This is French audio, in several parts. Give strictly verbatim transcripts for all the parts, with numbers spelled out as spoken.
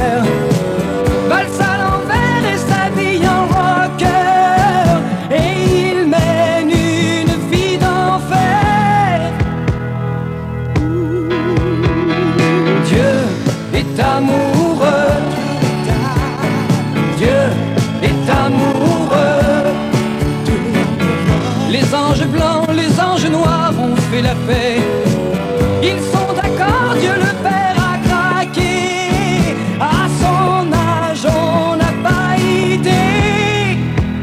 l'envers, valse à l'envers et s'habille en rocker, et il mène une vie d'enfer. Dieu est amoureux, Dieu est amoureux. Les anges blancs, les anges noirs ont fait la paix. Ils sont d'accord, Dieu le Père a craqué. À son âge, on n'a pas idée.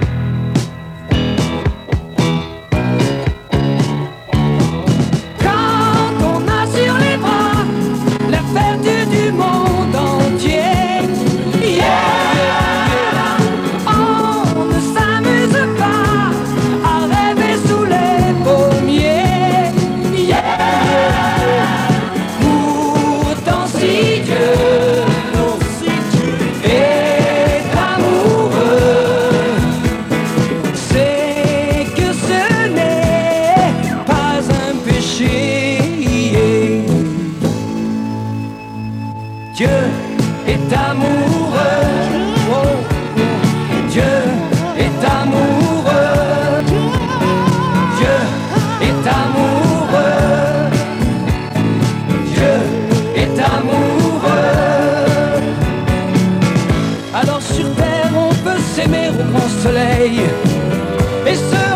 Quand on a sur les bras la perte du monde entier, yeah, on ne s'amuse pas à rêver sous les pommiers, yeah. Pourtant si Dieu est amoureux, c'est que ce n'est pas un péché. Dieu est amoureux, oh, oh. Dieu est amoureux, Dieu est amoureux, Dieu est amoureux. Alors sur terre on peut s'aimer au grand soleil et se